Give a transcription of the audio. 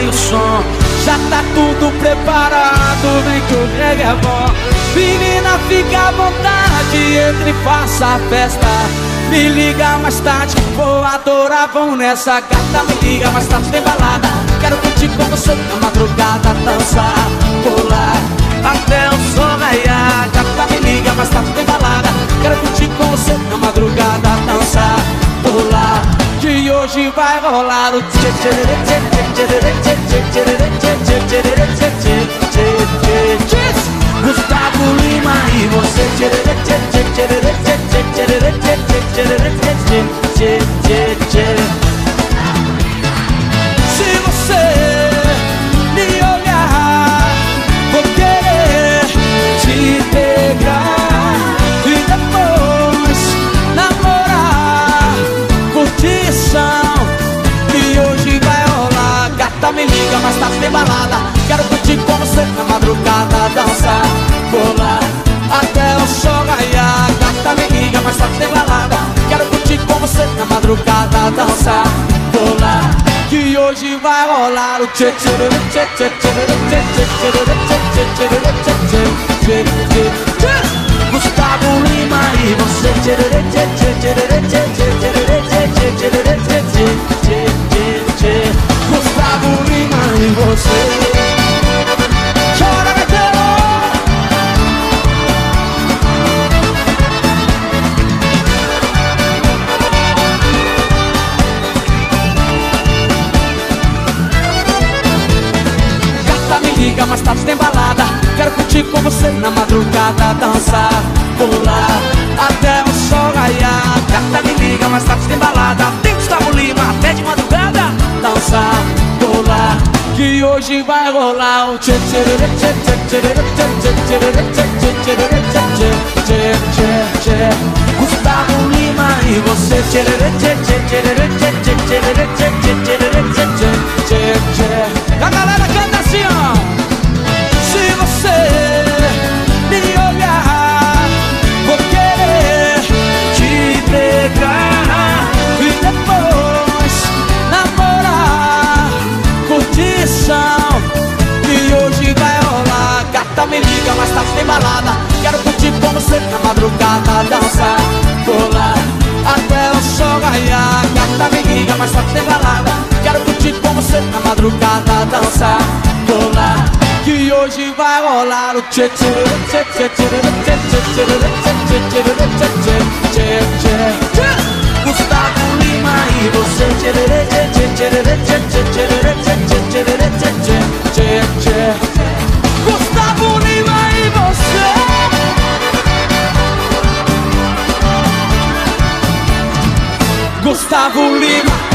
o som. Já tá tudo preparado, vem que o reggae é bom. Menina, fica à vontade, entre e faça a festa. Me liga mais tarde, vou adorar, vão nessa gata. Me liga mais tarde, tem balada. Quero curtir com você na madrugada, dançar, pular até o sol raiar. Gata, me liga mais tarde, tem balada. Quero curtir com você na madrugada, dançar, pular, que hoje vai rolar o tchê tchê tchê tchê tchê tchê tchê tchê tchê. Gustavo Lima e você tchê tchê tchê tchê tchê tchê tchê tchê. Se você me olhar, vou querer te pegar e depois namorar, curtição, que hoje vai rolar. Gata, me liga, mais tarde tem balada. Quero curtir com você na madrugada, dançar, pular até o sol raiar. Gata, me liga, mais tarde tem balada. Quero curtir com você na madrugada, dançar, pular, que hoje vai rolar o tchê tchê tchê tchê tchê tchê tchê. Gustavo Lima e você tchê tchê tchê tchê tchê tchê tchê. Gustavo Lima e você. Chora, gaiteiro! Gata, me liga, mais tarde tem balada. Quero curtir com você na madrugada, dançar, pular até o sol raiar. Gata, me liga, mais tarde tem balada. Tem Gustavo Lima até de madrugada, dançar, pular, que hoje vai rolar o tchê tchê tchê tchê tchê tchê tchê tchê tchê. Gustavo Lima e você tchê tchê tchê tchê tchê tchê tchê tchê. A galera canta assim, ó. Se você me olhar, vou querer te pegar e depois namorar, curtição, que hoje vai rolar. Gata, me liga, mais tarde tem balada. Quero curtir com você na madrugada, dançar, pular até o sol raiar. Gata, me liga, mais tarde tem balada. Quero curtir com você na madrugada, dançar, pular, que hoje vai rolar o tchê tchê tchê tchê tchê tchê tchê tchê. Gustavo Lima e você tchê tchê tchê tchê tchê tchê. Gustavo Lima e você. Gustavo Lima.